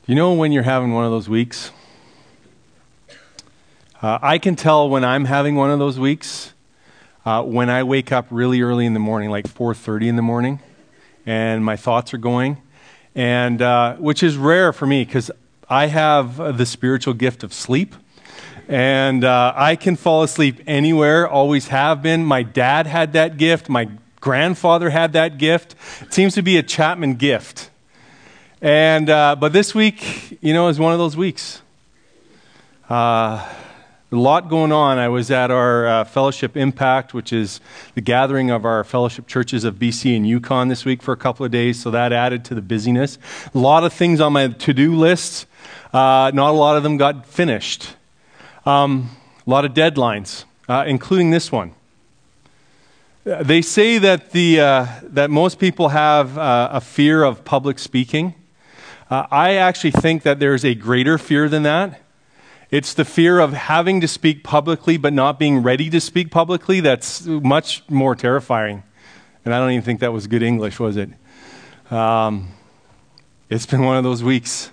You know when you're having one of those weeks? I can tell when I'm having one of those weeks when I wake up really early in the morning, like 4:30 in the morning, and my thoughts are going, and which is rare for me because I have the spiritual gift of sleep, and I can fall asleep anywhere, always have been. My dad had that gift. My grandfather had that gift. It seems to be a Chapman gift. And but this week, is one of those weeks. A lot going on. I was at our Fellowship Impact, which is the gathering of our fellowship churches of BC and Yukon this week for a couple of days, so that added to the busyness. A lot of things on my to-do list. Not a lot of them got finished. A lot of deadlines, including this one. They say that that most people have a fear of public speaking. I actually think that there's a greater fear than that. It's the fear of having to speak publicly but not being ready to speak publicly that's much more terrifying. And I don't even think that was good English, was it? It's been one of those weeks.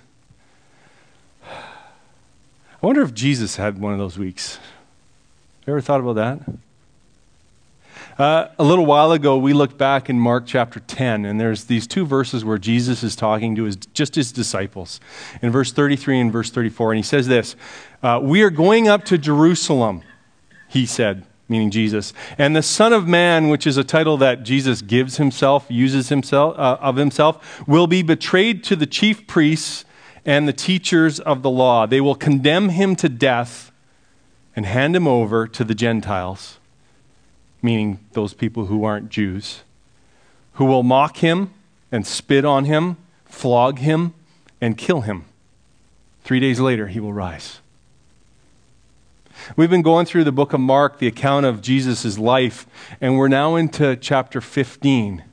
I wonder if Jesus had one of those weeks. You ever thought about that? A little while ago, we looked back in Mark chapter 10, and there's these two verses where Jesus is talking to his disciples. In verse 33 and verse 34, and he says this, "We are going up to Jerusalem," he said, meaning Jesus, "and the Son of Man," which is a title that Jesus gives himself, uses himself of himself, "will be betrayed to the chief priests and the teachers of the law. They will condemn him to death and hand him over to the Gentiles," meaning those people who aren't Jews, "who will mock him and spit on him, flog him, and kill him. 3 days later, he will rise." We've been going through the book of Mark, the account of Jesus' life, and we're now into chapter 15.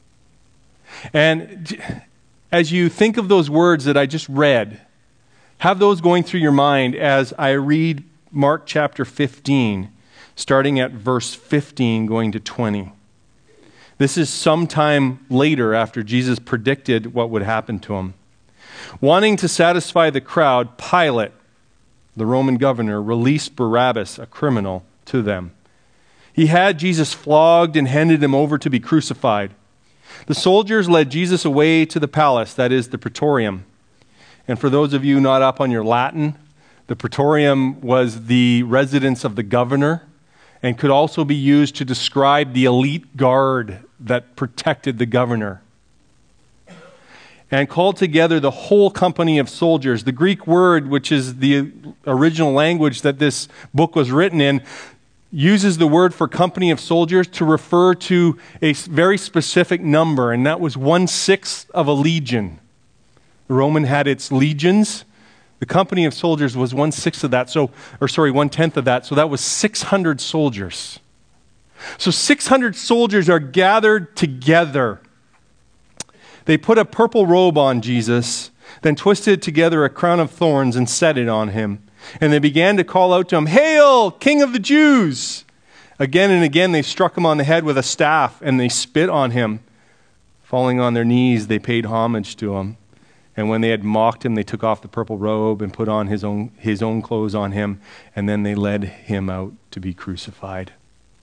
And as you think of those words that I just read, have those going through your mind as I read Mark chapter 15, starting at verse 15, going to 20. This is sometime later after Jesus predicted what would happen to him. Wanting to satisfy the crowd, Pilate, the Roman governor, released Barabbas, a criminal, to them. He had Jesus flogged and handed him over to be crucified. The soldiers led Jesus away to the palace, that is, the Praetorium. And for those of you not up on your Latin, the Praetorium was the residence of the governor, and could also be used to describe the elite guard that protected the governor. And called together the whole company of soldiers. The Greek word, which is the original language that this book was written in, uses the word for company of soldiers to refer to a very specific number, and that was 1/6 of a legion. The Roman had its legions. The company of soldiers was 1/6 of that, 1/10 of that, so that was 600 soldiers. So 600 soldiers are gathered together. They put a purple robe on Jesus, then twisted together a crown of thorns and set it on him. And they began to call out to him, "Hail, King of the Jews!" Again and again they struck him on the head with a staff, and they spit on him. Falling on their knees, they paid homage to him. And when they had mocked him, they took off the purple robe and put on his own clothes on him, and then they led him out to be crucified.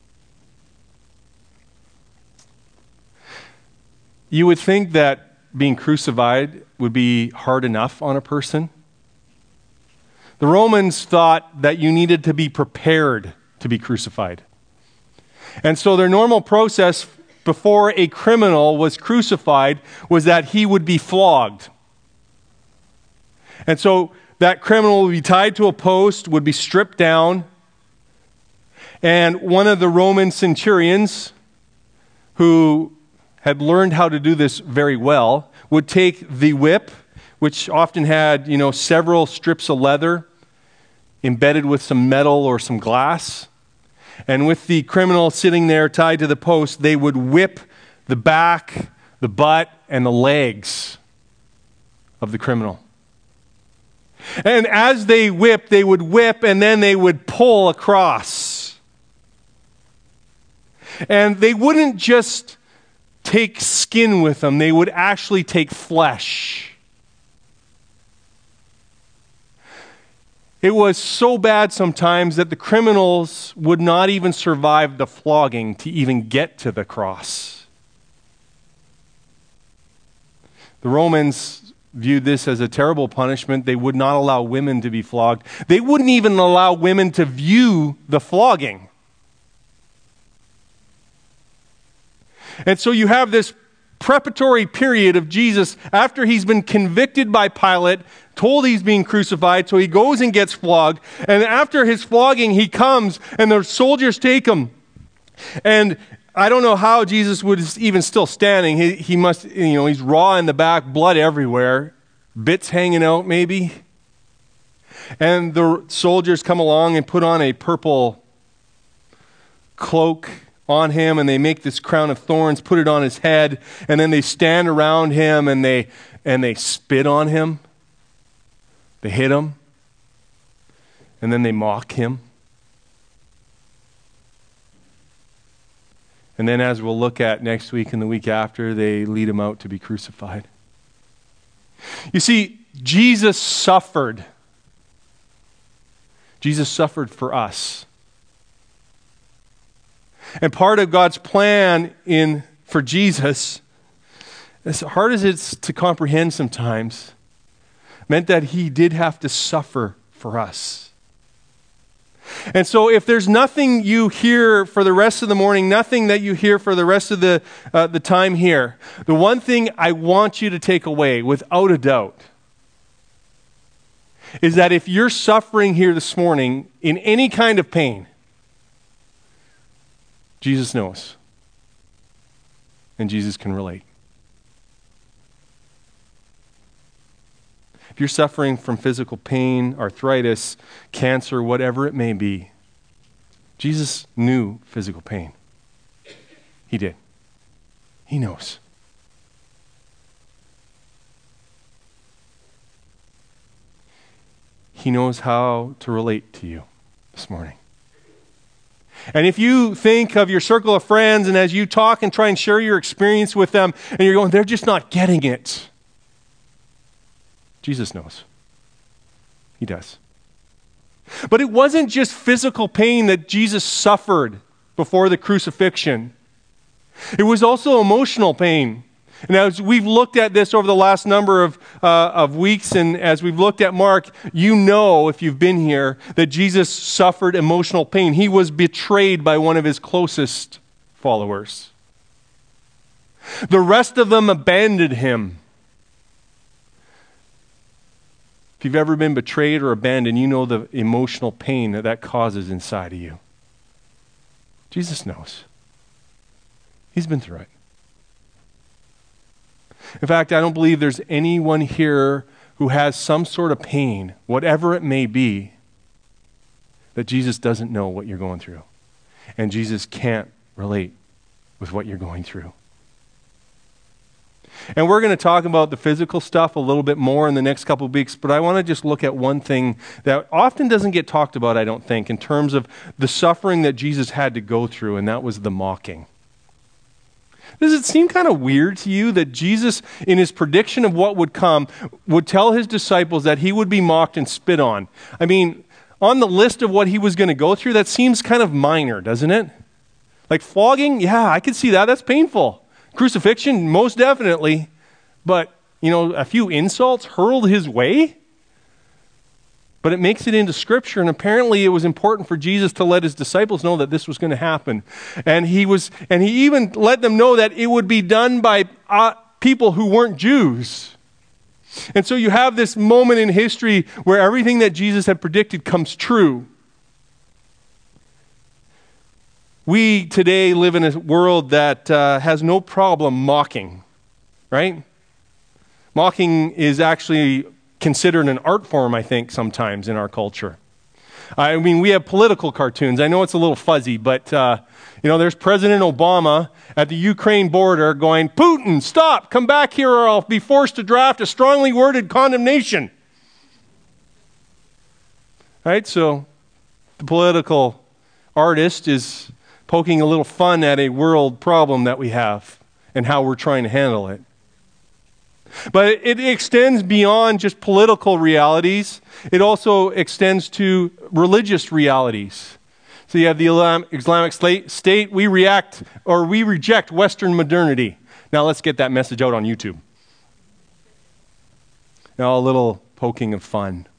You would think that being crucified would be hard enough on a person. The Romans thought that you needed to be prepared to be crucified. And so their normal process before a criminal was crucified was that he would be flogged. And so that criminal would be tied to a post, would be stripped down, and one of the Roman centurions, who had learned how to do this very well, would take the whip, which often had, several strips of leather embedded with some metal or some glass, and with the criminal sitting there tied to the post, they would whip the back, the butt, and the legs of the criminal. And as they would whip, and then they would pull across. And they wouldn't just take skin with them, they would actually take flesh. It was so bad sometimes that the criminals would not even survive the flogging to even get to the cross. The Romans viewed this as a terrible punishment. They would not allow women to be flogged. They wouldn't even allow women to view the flogging. And so you have this preparatory period of Jesus after he's been convicted by Pilate, told he's being crucified, so he goes and gets flogged. And after his flogging, he comes and the soldiers take him. And I don't know how Jesus was even still standing. He must, he's raw in the back, blood everywhere, bits hanging out maybe. And the soldiers come along and put on a purple cloak on him, and they make this crown of thorns, put it on his head, and then they stand around him and they spit on him. They hit him, and then they mock him. And then, as we'll look at next week and the week after, they lead him out to be crucified. You see, Jesus suffered. Jesus suffered for us. And part of God's plan for Jesus, as hard as it's to comprehend sometimes, meant that he did have to suffer for us. And so if there's nothing you hear for the rest of the morning, nothing that you hear for the rest of the time here, the one thing I want you to take away, without a doubt, is that if you're suffering here this morning in any kind of pain, Jesus knows. And Jesus can relate. If you're suffering from physical pain, arthritis, cancer, whatever it may be, Jesus knew physical pain. He did. He knows. He knows how to relate to you this morning. And if you think of your circle of friends, and as you talk and try and share your experience with them, and you're going, they're just not getting it. Jesus knows. He does. But it wasn't just physical pain that Jesus suffered before the crucifixion. It was also emotional pain. And as we've looked at this over the last number of weeks, and as we've looked at Mark, you know, if you've been here, that Jesus suffered emotional pain. He was betrayed by one of his closest followers. The rest of them abandoned him. If you've ever been betrayed or abandoned, you know the emotional pain that causes inside of you. Jesus knows. He's been through it. In fact, I don't believe there's anyone here who has some sort of pain, whatever it may be, that Jesus doesn't know what you're going through. And Jesus can't relate with what you're going through. And we're going to talk about the physical stuff a little bit more in the next couple of weeks, but I want to just look at one thing that often doesn't get talked about, I don't think, in terms of the suffering that Jesus had to go through, and that was the mocking. Does it seem kind of weird to you that Jesus, in his prediction of what would come, would tell his disciples that he would be mocked and spit on? I mean, on the list of what he was going to go through, that seems kind of minor, doesn't it? Like flogging, yeah, I could see that. That's painful. Crucifixion, most definitely. But, a few insults hurled his way? But it makes it into Scripture, and apparently it was important for Jesus to let his disciples know that this was going to happen. And he even let them know that it would be done by people who weren't Jews. And so you have this moment in history where everything that Jesus had predicted comes true. We today live in a world that has no problem mocking, right? Mocking is actually considered an art form, I think, sometimes in our culture. I mean, we have political cartoons. I know it's a little fuzzy, but, there's President Obama at the Ukraine border going, Putin, stop, come back here or I'll be forced to draft a strongly worded condemnation. Right? So the political artist is poking a little fun at a world problem that we have and how we're trying to handle it. But it extends beyond just political realities. It also extends to religious realities. So you have the Islamic State. We reject Western modernity. Now let's get that message out on YouTube. Now a little poking of fun.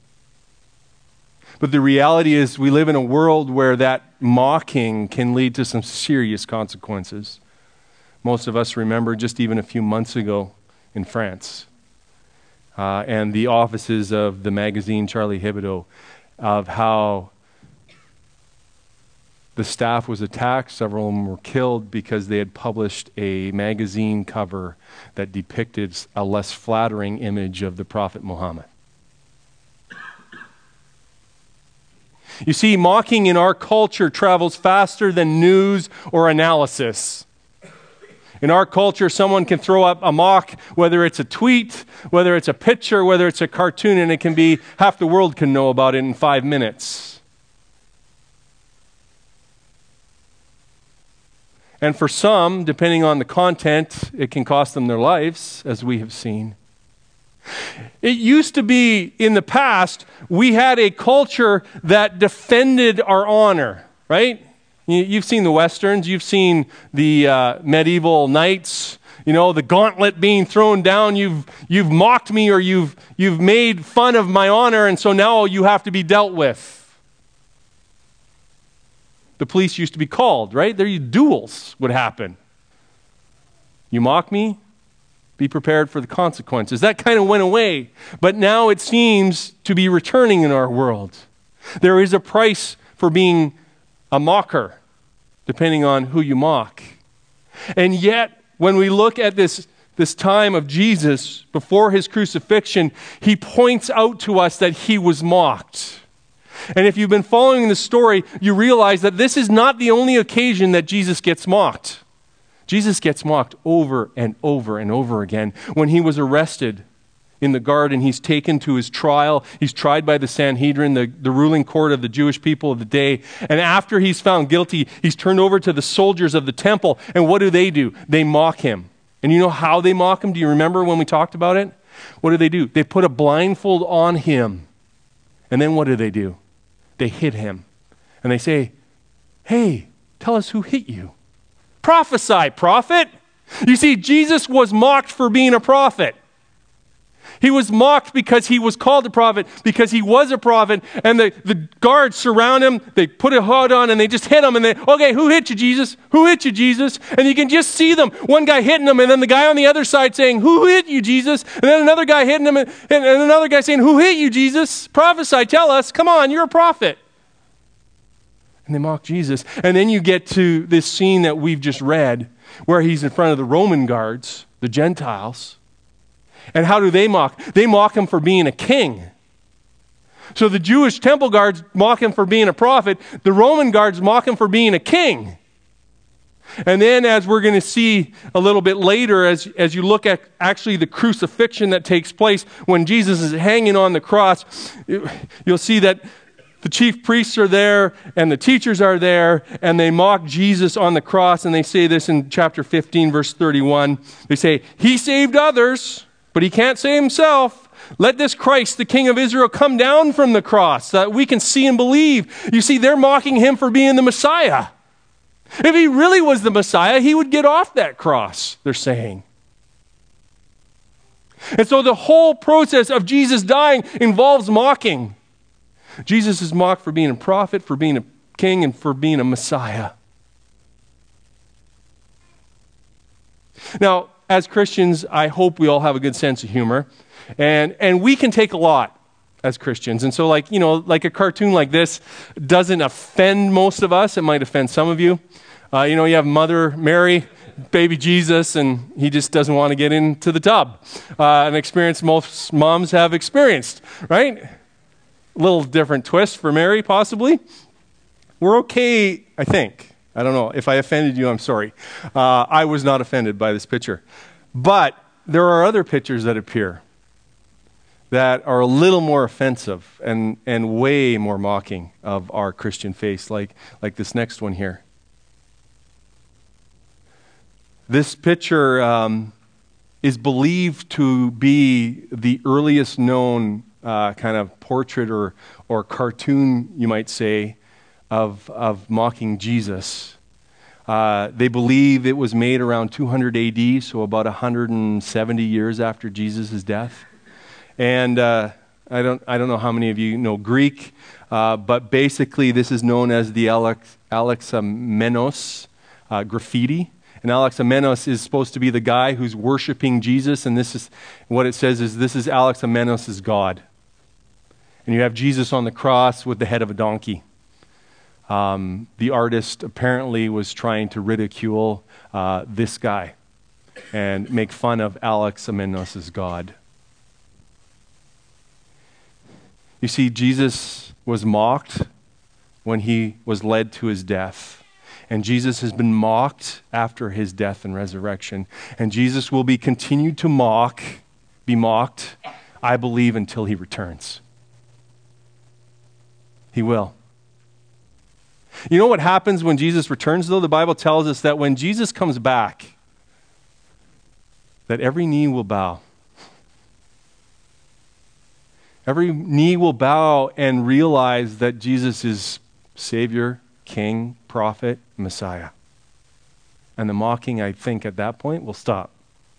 But the reality is we live in a world where that mocking can lead to some serious consequences. Most of us remember just even a few months ago in France and the offices of the magazine Charlie Hebdo, of how the staff was attacked. Several of them were killed because they had published a magazine cover that depicted a less flattering image of the Prophet Muhammad. You see, mocking in our culture travels faster than news or analysis. In our culture, someone can throw up a mock, whether it's a tweet, whether it's a picture, whether it's a cartoon, and it can be half the world can know about it in 5 minutes. And for some, depending on the content, it can cost them their lives, as we have seen. It used to be, in the past, we had a culture that defended our honor, right? You've seen the Westerns, you've seen the medieval knights, the gauntlet being thrown down. You've mocked me, or you've made fun of my honor, and so now you have to be dealt with. The police used to be called, right? Duels would happen. You mock me, be prepared for the consequences. That kind of went away, but now it seems to be returning in our world. There is a price for being a mocker, depending on who you mock. And yet, when we look at this time of Jesus before his crucifixion, he points out to us that he was mocked. And if you've been following the story, you realize that this is not the only occasion that Jesus gets mocked. Jesus gets mocked over and over and over again. When he was arrested in the garden, he's taken to his trial. He's tried by the Sanhedrin, the ruling court of the Jewish people of the day. And after he's found guilty, he's turned over to the soldiers of the temple. And what do? They mock him. And you know how they mock him? Do you remember when we talked about it? What do? They put a blindfold on him. And then what do? They hit him. And they say, "Hey, tell us who hit you. Prophesy, prophet." You see, Jesus was mocked for being a prophet. He was mocked because he was called a prophet, because he was a prophet, and the guards surround him, they put a hood on, and they just hit him, and okay, who hit you, Jesus? Who hit you, Jesus? And you can just see them, one guy hitting him, and then the guy on the other side saying, "Who hit you, Jesus?" And then another guy hitting him, and another guy saying, "Who hit you, Jesus? Prophesy, tell us, come on, you're a prophet." And they mock Jesus. And then you get to this scene that we've just read, where he's in front of the Roman guards, the Gentiles. And how do they mock? They mock him for being a king. So the Jewish temple guards mock him for being a prophet. The Roman guards mock him for being a king. And then, as we're going to see a little bit later, as you look at actually the crucifixion that takes place when Jesus is hanging on the cross, you'll see that the chief priests are there and the teachers are there, and they mock Jesus on the cross. And they say this in chapter 15, verse 31. They say, "He saved others, but he can't save himself. Let this Christ, the King of Israel, come down from the cross so that we can see and believe." You see, they're mocking him for being the Messiah. If he really was the Messiah, he would get off that cross, they're saying. And so the whole process of Jesus dying involves mocking. Jesus is mocked for being a prophet, for being a king, and for being a Messiah. Now, as Christians, I hope we all have a good sense of humor. And we can take a lot as Christians. And so like a cartoon like this doesn't offend most of us. It might offend some of you. You have Mother Mary, baby Jesus, and he just doesn't want to get into the tub. An experience most moms have experienced, right? A little different twist for Mary, possibly. We're okay, I think. I don't know. If I offended you, I'm sorry. I was not offended by this picture. But there are other pictures that appear that are a little more offensive and way more mocking of our Christian faith, like this next one here. This picture is believed to be the earliest known kind of portrait or cartoon, you might say, of mocking Jesus. They believe it was made around 200 AD, so about 170 years after Jesus' death. And I don't know how many of you know Greek, but basically this is known as the Alexamenos graffiti. And Alexamenos is supposed to be the guy who's worshiping Jesus, and this is what it says is this is Alexamenos' God. And you have Jesus on the cross with the head of a donkey. The artist apparently was trying to ridicule this guy and make fun of Alexamenos' God. You see, Jesus was mocked when he was led to his death. And Jesus has been mocked after his death and resurrection. And Jesus will be continued to be mocked, I believe, until he returns. He will. You know what happens when Jesus returns, though? The Bible tells us that when Jesus comes back, that every knee will bow. Every knee will bow and realize that Jesus is Savior, King, Prophet, Messiah. And the mocking, I think, at that point will stop.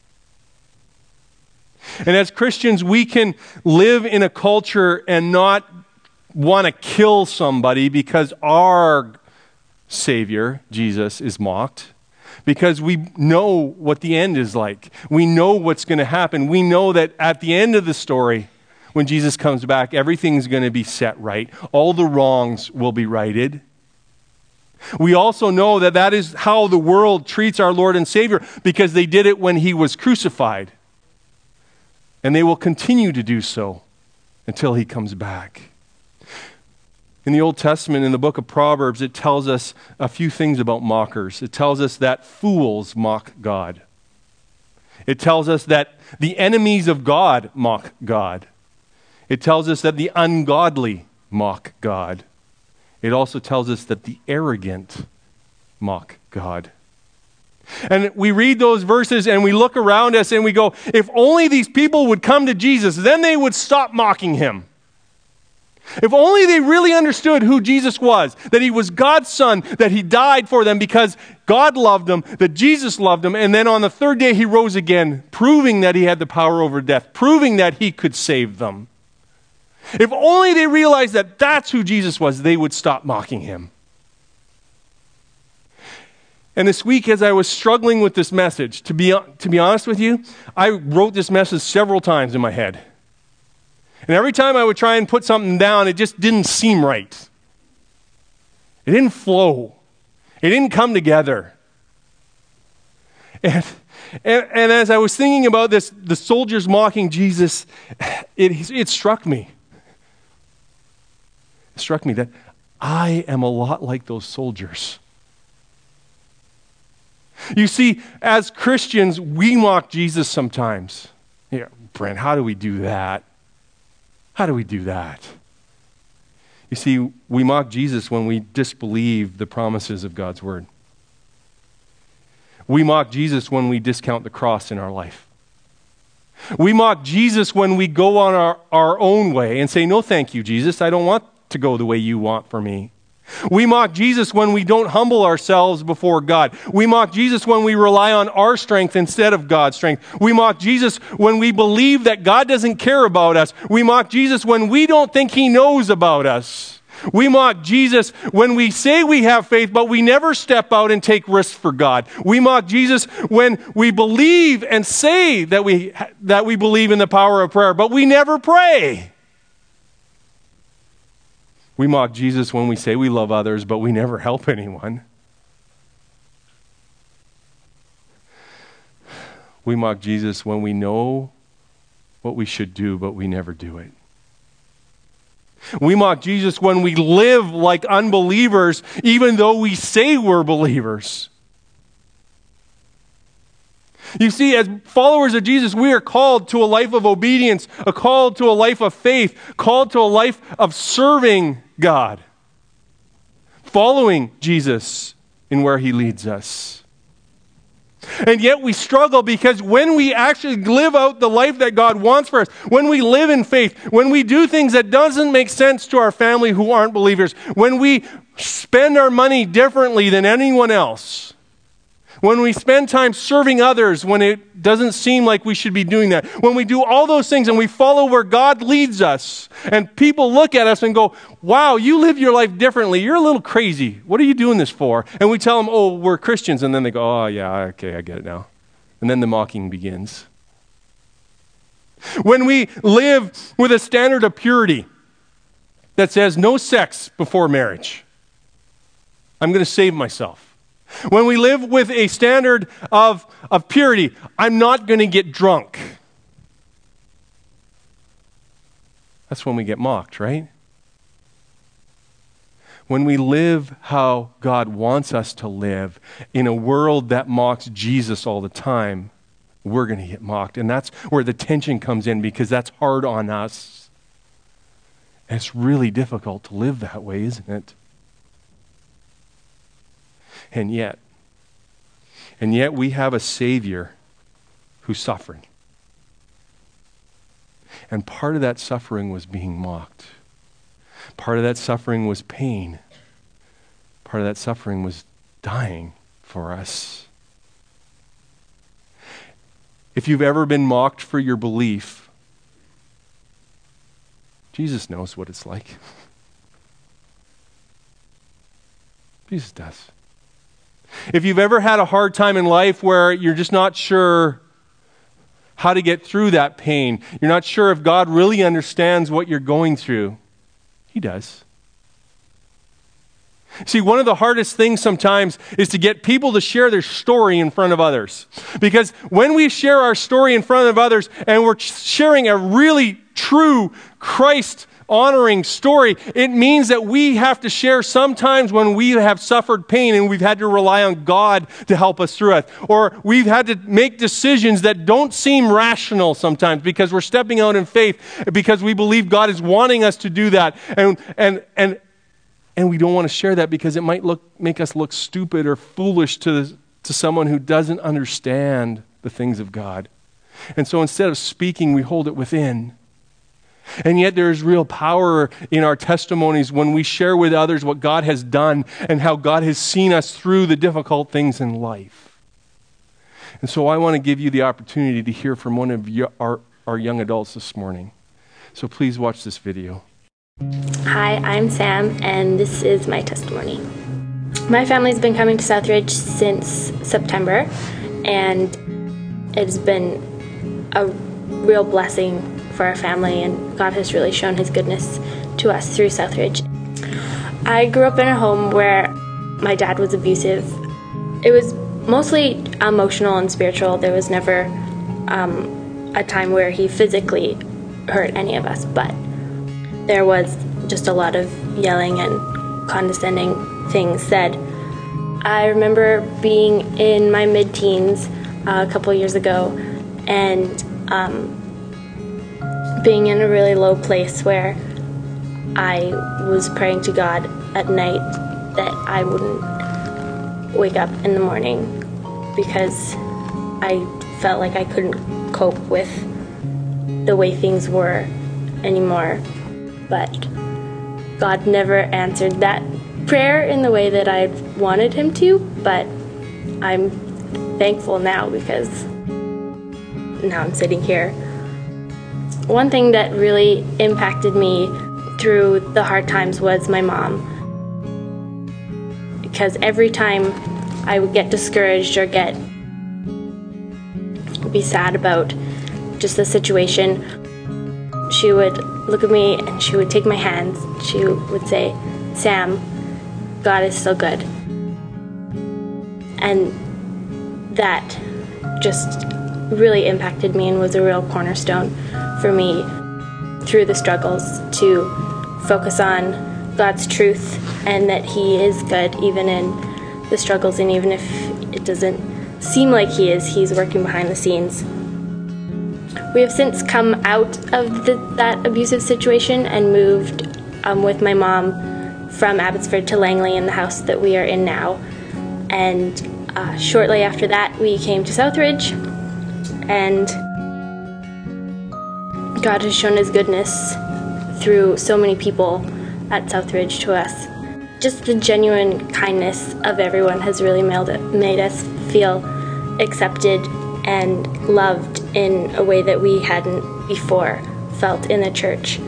And as Christians, we can live in a culture and not want to kill somebody because our Savior, Jesus, is mocked. Because we know what the end is like. We know what's going to happen. We know that at the end of the story, when Jesus comes back, everything's going to be set right. All the wrongs will be righted. We also know that that is how the world treats our Lord and Savior because they did it when he was crucified. And they will continue to do so until he comes back. In the Old Testament, in the book of Proverbs, it tells us a few things about mockers. It tells us that fools mock God. It tells us that the enemies of God mock God. It tells us that the ungodly mock God. It also tells us that the arrogant mock God. And we read those verses and we look around us and we go, if only these people would come to Jesus, then they would stop mocking him. If only they really understood who Jesus was, that he was God's son, that he died for them because God loved them, that Jesus loved them, and then on the third day he rose again, proving that he had the power over death, proving that he could save them. If only they realized that that's who Jesus was, they would stop mocking him. And this week, as I was struggling with this message, to be honest with you, I wrote this message several times in my head. And every time I would try and put something down, it just didn't seem right. It didn't flow. It didn't come together. And as I was thinking about this, the soldiers mocking Jesus, it struck me. It struck me that I am a lot like those soldiers. You see, as Christians, we mock Jesus sometimes. Yeah, Brent, how do we do that? How do we do that? You see, we mock Jesus when we disbelieve the promises of God's word. We mock Jesus when we discount the cross in our life. We mock Jesus when we go on our own way and say, no, thank you, Jesus. I don't want to go the way you want for me. We mock Jesus when we don't humble ourselves before God. We mock Jesus when we rely on our strength instead of God's strength. We mock Jesus when we believe that God doesn't care about us. We mock Jesus when we don't think he knows about us. We mock Jesus when we say we have faith, but we never step out and take risks for God. We mock Jesus when we believe and say that we believe in the power of prayer, but we never pray. We mock Jesus when we say we love others, but we never help anyone. We mock Jesus when we know what we should do, but we never do it. We mock Jesus when we live like unbelievers, even though we say we're believers. You see, as followers of Jesus, we are called to a life of obedience, called to a life of faith, called to a life of serving God, following Jesus in where he leads us. And yet we struggle because when we actually live out the life that God wants for us, when we live in faith, when we do things that doesn't make sense to our family who aren't believers, when we spend our money differently than anyone else, when we spend time serving others when it doesn't seem like we should be doing that, when we do all those things and we follow where God leads us, and people look at us and go, wow, you live your life differently. You're a little crazy. What are you doing this for? And we tell them, oh, we're Christians. And then they go, oh, yeah, okay, I get it now. And then the mocking begins. When we live with a standard of purity that says no sex before marriage, I'm going to save myself. When we live with a standard of purity, I'm not going to get drunk. That's when we get mocked, right? When we live how God wants us to live in a world that mocks Jesus all the time, we're going to get mocked. And that's where the tension comes in, because that's hard on us. And it's really difficult to live that way, isn't it? And yet we have a Savior who suffered. And part of that suffering was being mocked. Part of that suffering was pain. Part of that suffering was dying for us. If you've ever been mocked for your belief, Jesus knows what it's like. Jesus does. If you've ever had a hard time in life where you're just not sure how to get through that pain, you're not sure if God really understands what you're going through, He does. See, one of the hardest things sometimes is to get people to share their story in front of others. Because when we share our story in front of others and we're sharing a really true Christ honoring story, it means that we have to share sometimes when we have suffered pain and we've had to rely on God to help us through it. Or we've had to make decisions that don't seem rational sometimes because we're stepping out in faith because we believe God is wanting us to do that. And we don't want to share that because it might make us look stupid or foolish to someone who doesn't understand the things of God. And so instead of speaking, we hold it within. And yet there is real power in our testimonies when we share with others what God has done and how God has seen us through the difficult things in life. And so I want to give you the opportunity to hear from one of our young adults this morning. So please watch this video. Hi, I'm Sam, and this is my testimony. My family's been coming to Southridge since September, and it's been a real blessing for our family, and God has really shown His goodness to us through Southridge. I grew up in a home where my dad was abusive. It was mostly emotional and spiritual. There was never a time where he physically hurt any of us, but there was just a lot of yelling and condescending things said. I remember being in my mid-teens a couple years ago and being in a really low place where I was praying to God at night that I wouldn't wake up in the morning because I felt like I couldn't cope with the way things were anymore. But God never answered that prayer in the way that I wanted Him to, but I'm thankful now because now I'm sitting here. One thing that really impacted me through the hard times was my mom. Because every time I would get discouraged or be sad about just the situation, she would look at me and she would take my hands. She would say, "Sam, God is still good." And that just really impacted me and was a real cornerstone for me through the struggles to focus on God's truth and that He is good even in the struggles, and even if it doesn't seem like He is, He's working behind the scenes. We have since come out of that abusive situation and moved with my mom from Abbotsford to Langley in the house that we are in now. And Shortly after that, we came to Southridge, and God has shown his goodness through so many people at Southridge to us. Just the genuine kindness of everyone has really made us feel accepted and loved in a way that we hadn't before felt in the church.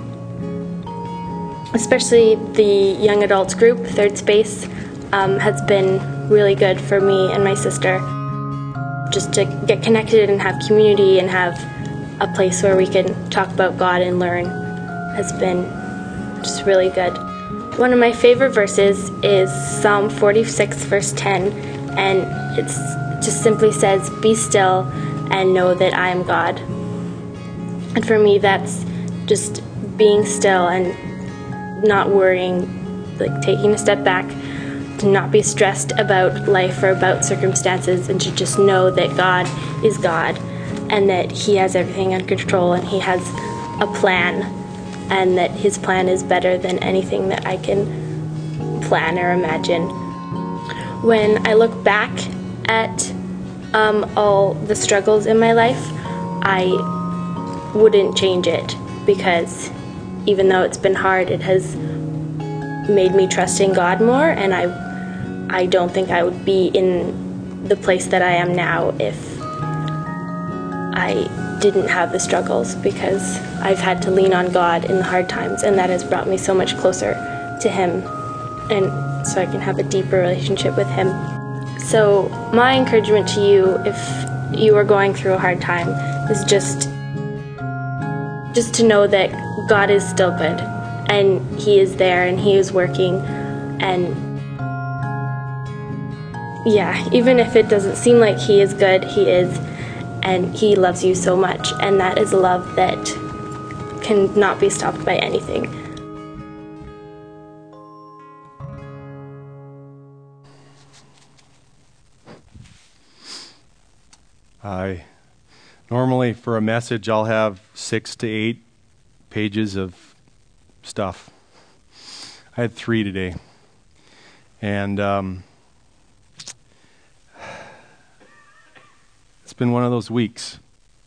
Especially the young adults group, Third Space, has been really good for me and my sister. Just to get connected and have community and have a place where we can talk about God and learn has been just really good. One of my favorite verses is Psalm 46, verse 10, and it just simply says, "Be still and know that I am God." And for me, that's just being still and not worrying, like taking a step back, to not be stressed about life or about circumstances, and to just know that God is God and that he has everything under control and he has a plan, and that his plan is better than anything that I can plan or imagine. When I look back at all the struggles in my life, I wouldn't change it, because even though it's been hard, it has made me trust in God more, and I don't think I would be in the place that I am now if I didn't have the struggles, because I've had to lean on God in the hard times, and that has brought me so much closer to him, and so I can have a deeper relationship with him. So my encouragement to you, if you are going through a hard time, is just to know that God is still good, and he is there, and he is working, and yeah, even if it doesn't seem like he is good, he is, and he loves you so much, and that is a love that cannot be stopped by anything. Normally for a message, I'll have 6 to 8 pages of stuff. I had 3 today. And it's been one of those weeks.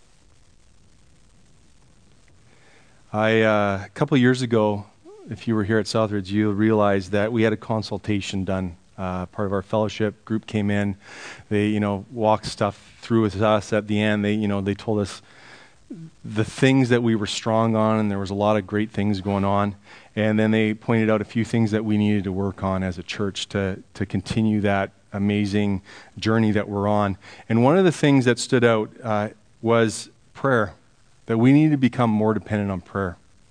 A couple of years ago, if you were here at Southridge, you'll realize that we had a consultation done. Part of our fellowship group came in. They, walked stuff through with us at the end. They told us the things that we were strong on, and there was a lot of great things going on. And then they pointed out a few things that we needed to work on as a church to continue that amazing journey that we're on. And one of the things that stood out was prayer, that we need to become more dependent on prayer.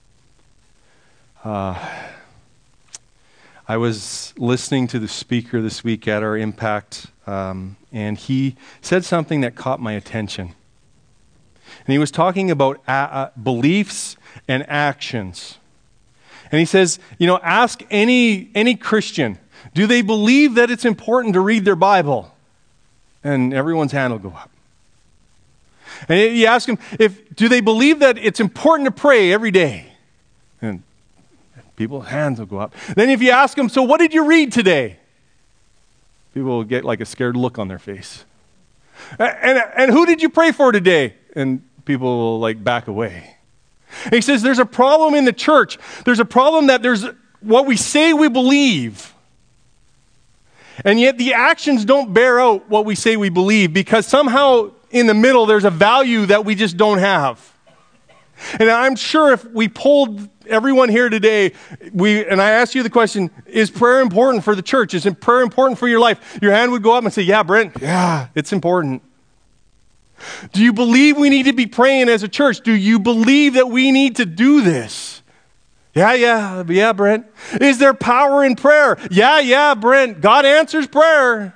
I was listening to the speaker this week at our Impact, and he said something that caught my attention. And he was talking about beliefs and actions. And he says, ask any Christian, do they believe that it's important to read their Bible? And everyone's hand will go up. And you ask them, do they believe that it's important to pray every day? And people's hands will go up. Then if you ask them, so what did you read today? People will get like a scared look on their face. And who did you pray for today? And people will like back away. And he says there's a problem in the church. There's a problem that there's what we say we believe, and yet the actions don't bear out what we say we believe, because somehow in the middle there's a value that we just don't have. And I'm sure if we polled everyone here today, and I asked you the question, is prayer important for the church? Is prayer important for your life? Your hand would go up and say, yeah, Brent, yeah, it's important. Do you believe we need to be praying as a church? Do you believe that we need to do this? Yeah, Brent. Is there power in prayer? Yeah, Brent. God answers prayer.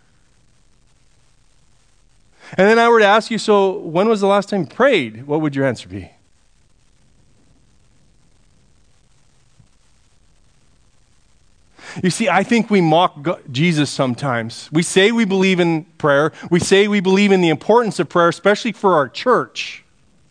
And then I were to ask you, so when was the last time you prayed? What would your answer be? You see, I think we mock Jesus sometimes. We say we believe in prayer. We say we believe in the importance of prayer, especially for our church.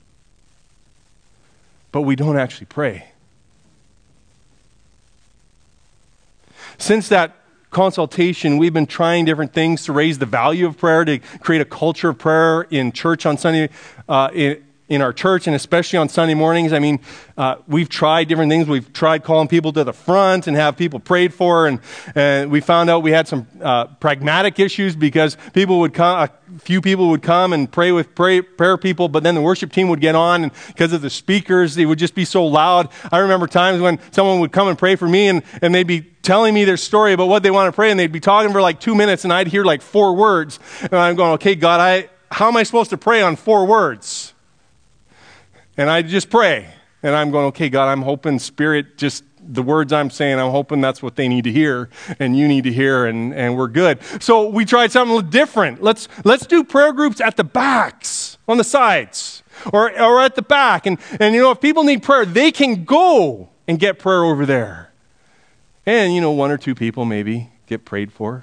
But we don't actually pray. Since that consultation, we've been trying different things to raise the value of prayer, to create a culture of prayer in church on Sunday, in our church, and especially on Sunday mornings. I mean, we've tried different things. We've tried calling people to the front and have people prayed for, and we found out we had some pragmatic issues because people would come, a few people would come and pray with prayer people, but then the worship team would get on, and because of the speakers, they would just be so loud. I remember times when someone would come and pray for me, and they'd be telling me their story about what they want to pray, and they'd be talking for like 2 minutes, and I'd hear like 4 words, and I'm going, okay, God, how am I supposed to pray on 4 words? And I just pray. And I'm going, okay, God, I'm hoping Spirit, just the words I'm saying, I'm hoping that's what they need to hear and you need to hear, and we're good. So we tried something different. Let's do prayer groups at the backs, on the sides, or at the back. And if people need prayer, they can go and get prayer over there. And, 1 or 2 people maybe get prayed for.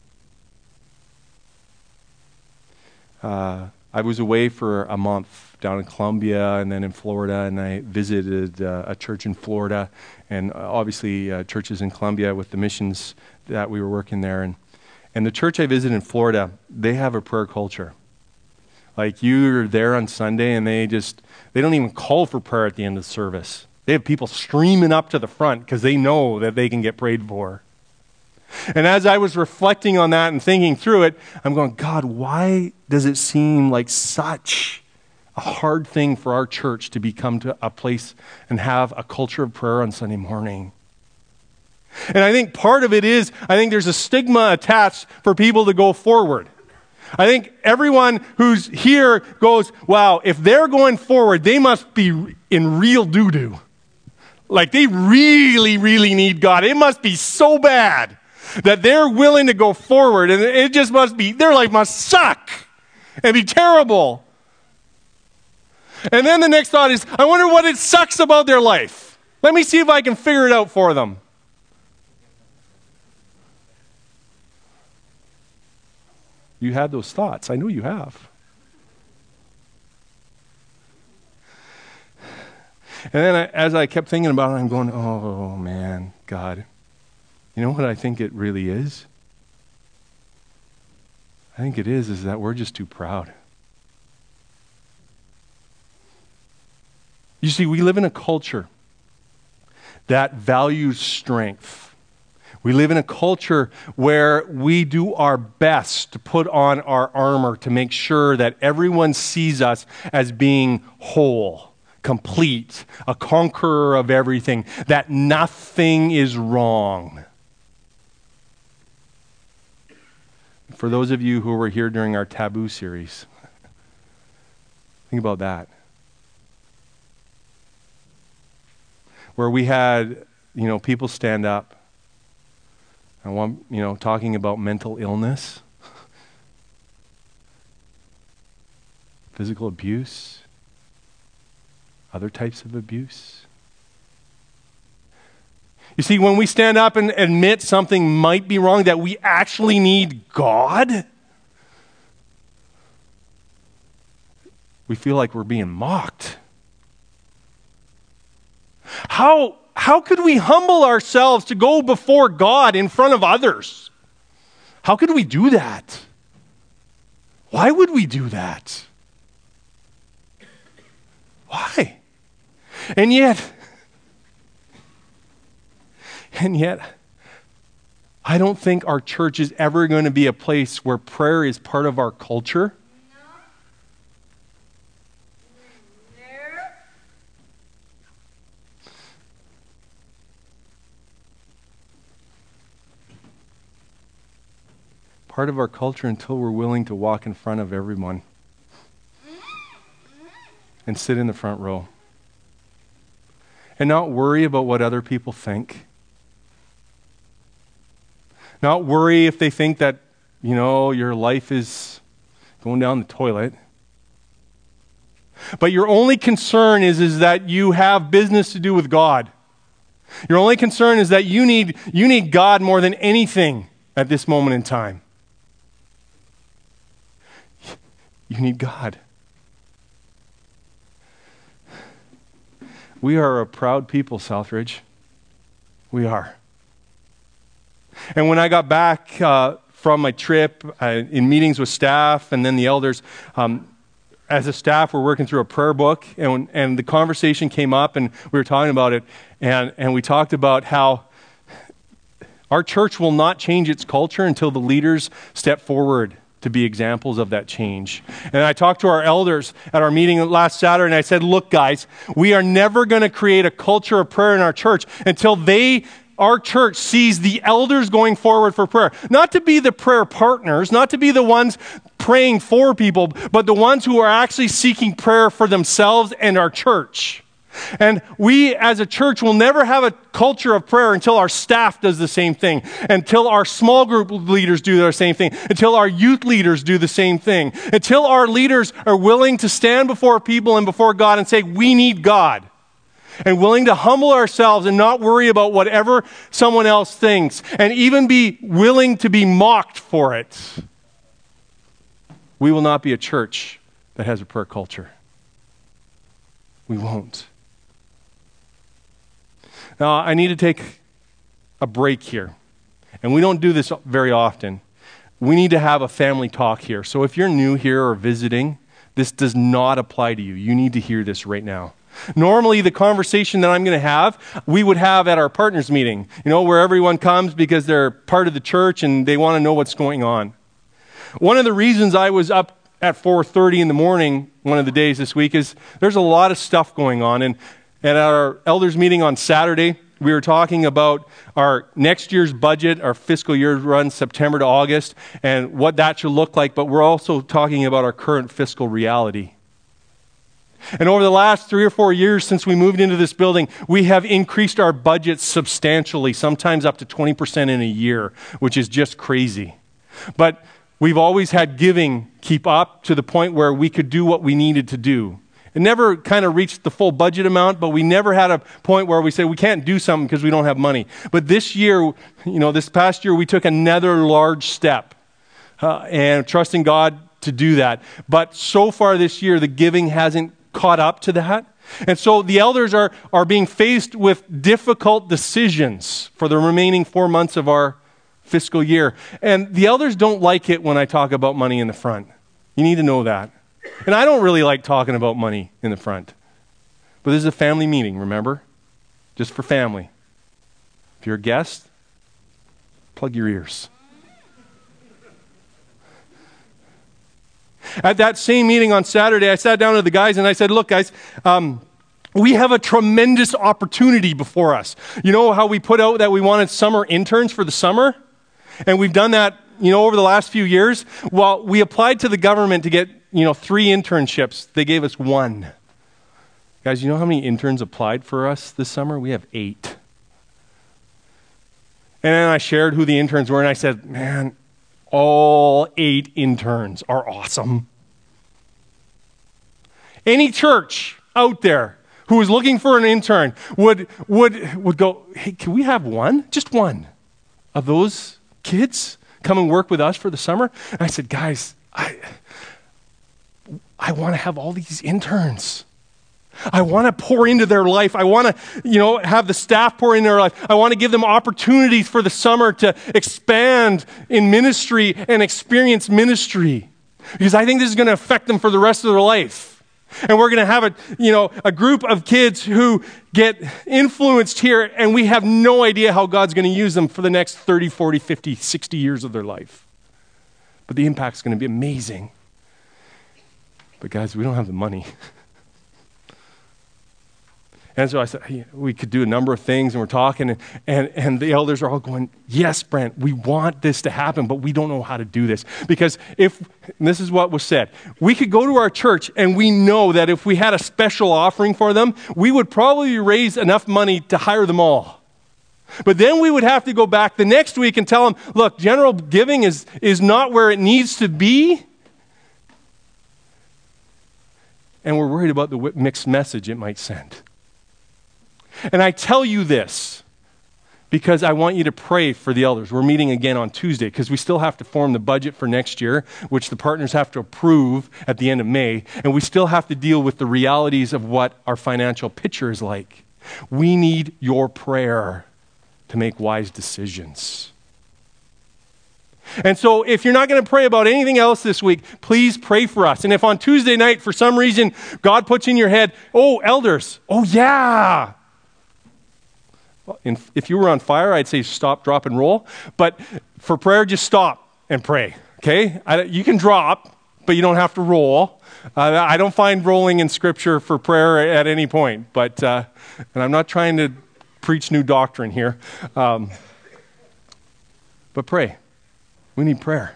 I was away for a month down in Colombia and then in Florida, and I visited a church in Florida, and obviously churches in Colombia with the missions that we were working there. And the church I visited in Florida, they have a prayer culture. Like, you're there on Sunday and they don't even call for prayer at the end of the service. They have people streaming up to the front because they know that they can get prayed for. And as I was reflecting on that and thinking through it, I'm going, God, why does it seem like such a hard thing for our church to become to a place and have a culture of prayer on Sunday morning? And I think part of it is, I think there's a stigma attached for people to go forward. I think everyone who's here goes, wow, if they're going forward, they must be in real doo-doo. Like, they really, really need God. It must be so bad that they're willing to go forward, and it just must be, their life must suck and be terrible. And then the next thought is, I wonder what it sucks about their life. Let me see if I can figure it out for them. You had those thoughts. I know you have. And then as I kept thinking about it, I'm going, oh man, God. You know what I think it really is? I think it is that we're just too proud. You see, we live in a culture that values strength. We live in a culture where we do our best to put on our armor to make sure that everyone sees us as being whole, complete, a conqueror of everything, that nothing is wrong. For those of you who were here during our Taboo series, think about that. Where we had, people stand up and talking about mental illness, physical abuse, other types of abuse. You see, when we stand up and admit something might be wrong, that we actually need God, we feel like we're being mocked. How could we humble ourselves to go before God in front of others? How could we do that? Why would we do that? Why? And yet, I don't think our church is ever going to be a place where prayer is part of our culture. Part of our culture until we're willing to walk in front of everyone and sit in the front row and not worry about what other people think. Not worry if they think that, your life is going down the toilet. But your only concern is that you have business to do with God. Your only concern is that you need God more than anything at this moment in time. You need God. We are a proud people, Southridge. We are. And when I got back from my trip, in meetings with staff and then the elders, as a staff, we're working through a prayer book, and the conversation came up, and we were talking about it, and we talked about how our church will not change its culture until the leaders step forward to be examples of that change. And I talked to our elders at our meeting last Saturday, and I said, look, guys, we are never going to create a culture of prayer in our church until our church sees the elders going forward for prayer. Not to be the prayer partners, not to be the ones praying for people, but the ones who are actually seeking prayer for themselves and our church. And we as a church will never have a culture of prayer until our staff does the same thing, until our small group leaders do the same thing, until our youth leaders do the same thing, until our leaders are willing to stand before people and before God and say, we need God, and willing to humble ourselves and not worry about whatever someone else thinks, and even be willing to be mocked for it. We will not be a church that has a prayer culture. We won't. Now, I need to take a break here. And we don't do this very often. We need to have a family talk here. So if you're new here or visiting, this does not apply to you. You need to hear this right now. Normally, the conversation that I'm going to have, we would have at our partners meeting, where everyone comes because they're part of the church and they want to know what's going on. One of the reasons I was up at 4:30 in the morning one of the days this week is there's a lot of stuff going on. And at our elders meeting on Saturday, we were talking about our next year's budget. Our fiscal year runs September to August, and what that should look like. But we're also talking about our current fiscal reality. And over the last 3 or 4 years since we moved into this building, we have increased our budget substantially, sometimes up to 20% in a year, which is just crazy. But we've always had giving keep up to the point where we could do what we needed to do. It never kind of reached the full budget amount, but we never had a point where we said we can't do something because we don't have money. But this year, this past year, we took another large step and trusting God to do that. But so far this year, the giving hasn't caught up to that. And so the elders are being faced with difficult decisions for the remaining 4 months of our fiscal year. And the elders don't like it when I talk about money in the front. You need to know that. And I don't really like talking about money in the front. But this is a family meeting, remember? Just for family. If you're a guest, plug your ears. At that same meeting on Saturday, I sat down with the guys and I said, look, guys, we have a tremendous opportunity before us. You know how we put out that we wanted summer interns for the summer? And we've done that, over the last few years. Well, we applied to the government to get 3 internships. They gave us 1. Guys, you know how many interns applied for us this summer? We have 8. And then I shared who the interns were, and I said, man, all 8 interns are awesome. Any church out there who is looking for an intern would go, hey, can we have 1? Just 1 of those kids come and work with us for the summer? And I said, guys, I want to have all these interns. I want to pour into their life. I want to, have the staff pour into their life. I want to give them opportunities for the summer to expand in ministry and experience ministry. Because I think this is going to affect them for the rest of their life. And we're going to have a group of kids who get influenced here, and we have no idea how God's going to use them for the next 30, 40, 50, 60 years of their life. But the impact's going to be amazing. But guys, we don't have the money. And so I said, hey, we could do a number of things, and we're talking, and the elders are all going, yes, Brent, we want this to happen, but we don't know how to do this. Because and this is what was said, we could go to our church, and we know that if we had a special offering for them, we would probably raise enough money to hire them all. But then we would have to go back the next week and tell them, look, general giving is not where it needs to be. And we're worried about the mixed message it might send. And I tell you this because I want you to pray for the elders. We're meeting again on Tuesday because we still have to form the budget for next year, which the partners have to approve at the end of May. And we still have to deal with the realities of what our financial picture is like. We need your prayer to make wise decisions. And so if you're not going to pray about anything else this week, please pray for us. And if on Tuesday night, for some reason, God puts in your head, oh, elders, oh yeah. Well, if you were on fire, I'd say stop, drop, and roll. But for prayer, just stop and pray, okay? You can drop, but you don't have to roll. I don't find rolling in Scripture for prayer at any point. But, and I'm not trying to preach new doctrine here. But pray. We need prayer.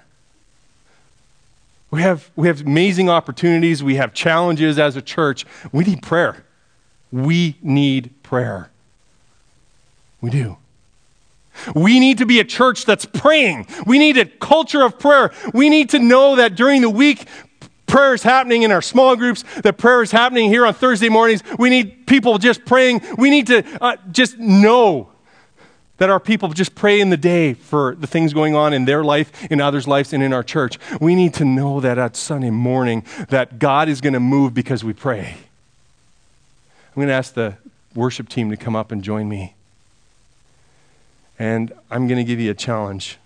We have amazing opportunities. We have challenges as a church. We need prayer. We need prayer. We do. We need to be a church that's praying. We need a culture of prayer. We need to know that during the week, prayer is happening in our small groups, that prayer is happening here on Thursday mornings. We need people just praying. We need to just know that our people just pray in the day for the things going on in their life, in others' lives, and in our church. We need to know that on Sunday morning that God is going to move because we pray. I'm going to ask the worship team to come up and join me. And I'm going to give you a challenge.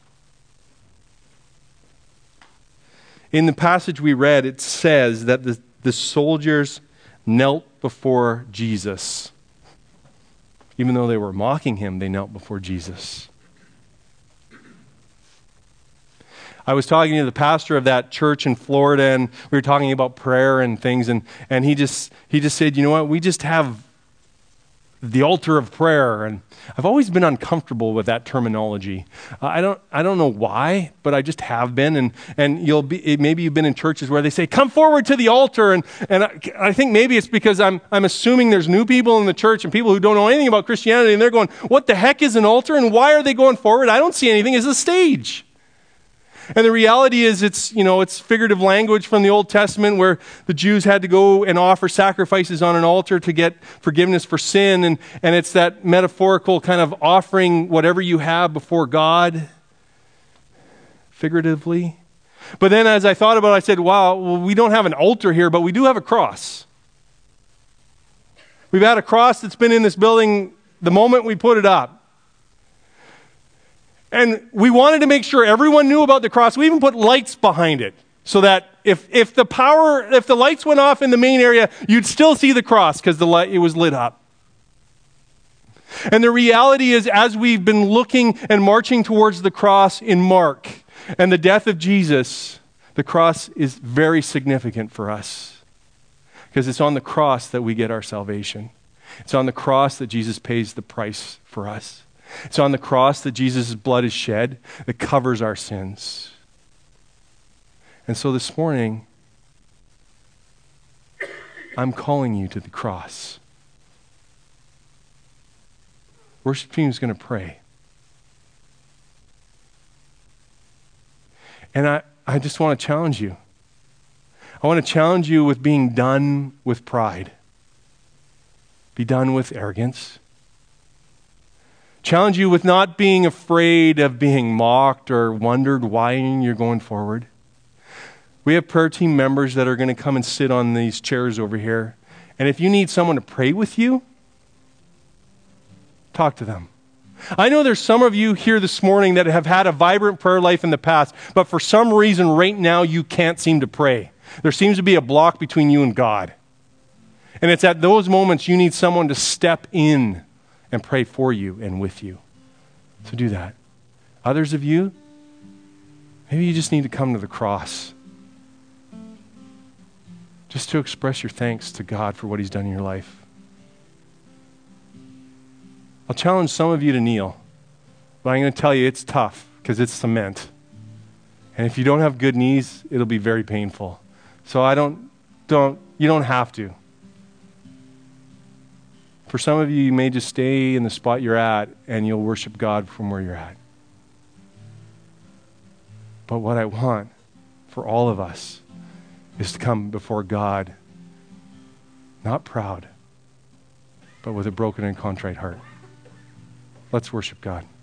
In the passage we read, it says that the soldiers knelt before Jesus. Even though they were mocking him, they knelt before Jesus. I was talking to the pastor of that church in Florida, and we were talking about prayer and things, and he just said, you know what, we just have the altar of prayer. And I've always been uncomfortable with that terminology. I don't know why, but I just have been. And maybe you've been in churches where they say, come forward to the altar. And I think maybe it's because I'm assuming there's new people in the church and people who don't know anything about Christianity, and they're going, what the heck is an altar? And why are they going forward? I don't see anything. It's a stage. And the reality is it's figurative language from the Old Testament where the Jews had to go and offer sacrifices on an altar to get forgiveness for sin. And it's that metaphorical kind of offering whatever you have before God, figuratively. But then as I thought about it, I said, wow, well, we don't have an altar here, but we do have a cross. We've had a cross that's been in this building the moment we put it up. And we wanted to make sure everyone knew about the cross. We even put lights behind it so that if the lights went off in the main area, you'd still see the cross because it was lit up. And the reality is, as we've been looking and marching towards the cross in Mark and the death of Jesus, the cross is very significant for us because it's on the cross that we get our salvation. It's on the cross that Jesus pays the price for us. It's on the cross that Jesus' blood is shed that covers our sins. And so this morning, I'm calling you to the cross. Worship team is going to pray. And I just want to challenge you. I want to challenge you with being done with pride. Be done with arrogance. Challenge you with not being afraid of being mocked or wondered why you're going forward. We have prayer team members that are going to come and sit on these chairs over here. And if you need someone to pray with you, talk to them. I know there's some of you here this morning that have had a vibrant prayer life in the past, but for some reason right now you can't seem to pray. There seems to be a block between you and God. And it's at those moments you need someone to step in and pray for you and with you. So do that. Others of you, maybe you just need to come to the cross. Just to express your thanks to God for what He's done in your life. I'll challenge some of you to kneel. But I'm going to tell you it's tough because it's cement. And if you don't have good knees, it'll be very painful. So you don't have to. For some of you, you may just stay in the spot you're at and you'll worship God from where you're at. But what I want for all of us is to come before God, not proud, but with a broken and contrite heart. Let's worship God.